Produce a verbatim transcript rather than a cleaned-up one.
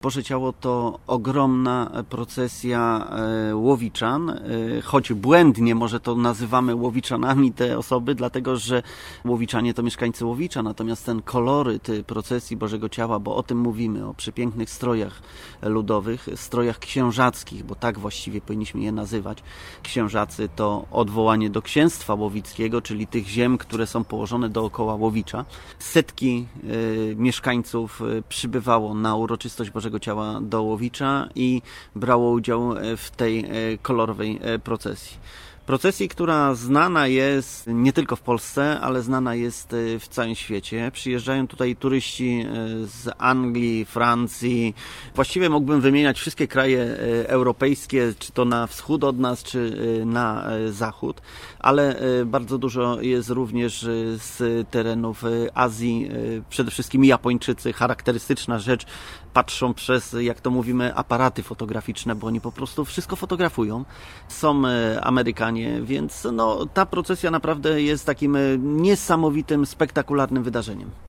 Boże Ciało to ogromna procesja łowiczan, choć błędnie może to nazywamy łowiczanami te osoby, dlatego że łowiczanie to mieszkańcy Łowicza, natomiast ten koloryt procesji Bożego Ciała, bo o tym mówimy, o przepięknych strojach ludowych, strojach księżackich, bo tak właściwie powinniśmy je nazywać. Księżacy to odwołanie do księstwa łowickiego, czyli tych ziem, które są położone dookoła Łowicza. Setki y, mieszkańców przybywało na uroczystość Bożego Ciała do Łowicza i brało udział w tej kolorowej procesji. Procesji, która znana jest nie tylko w Polsce, ale znana jest w całym świecie. Przyjeżdżają tutaj turyści z Anglii, Francji. Właściwie mógłbym wymieniać wszystkie kraje europejskie, czy to na wschód od nas, czy na zachód, ale bardzo dużo jest również z terenów Azji. Przede wszystkim Japończycy, charakterystyczna rzecz, patrzą przez, jak to mówimy, aparaty fotograficzne, bo oni po prostu wszystko fotografują. Są Amerykanie, więc no, ta procesja naprawdę jest takim niesamowitym, spektakularnym wydarzeniem.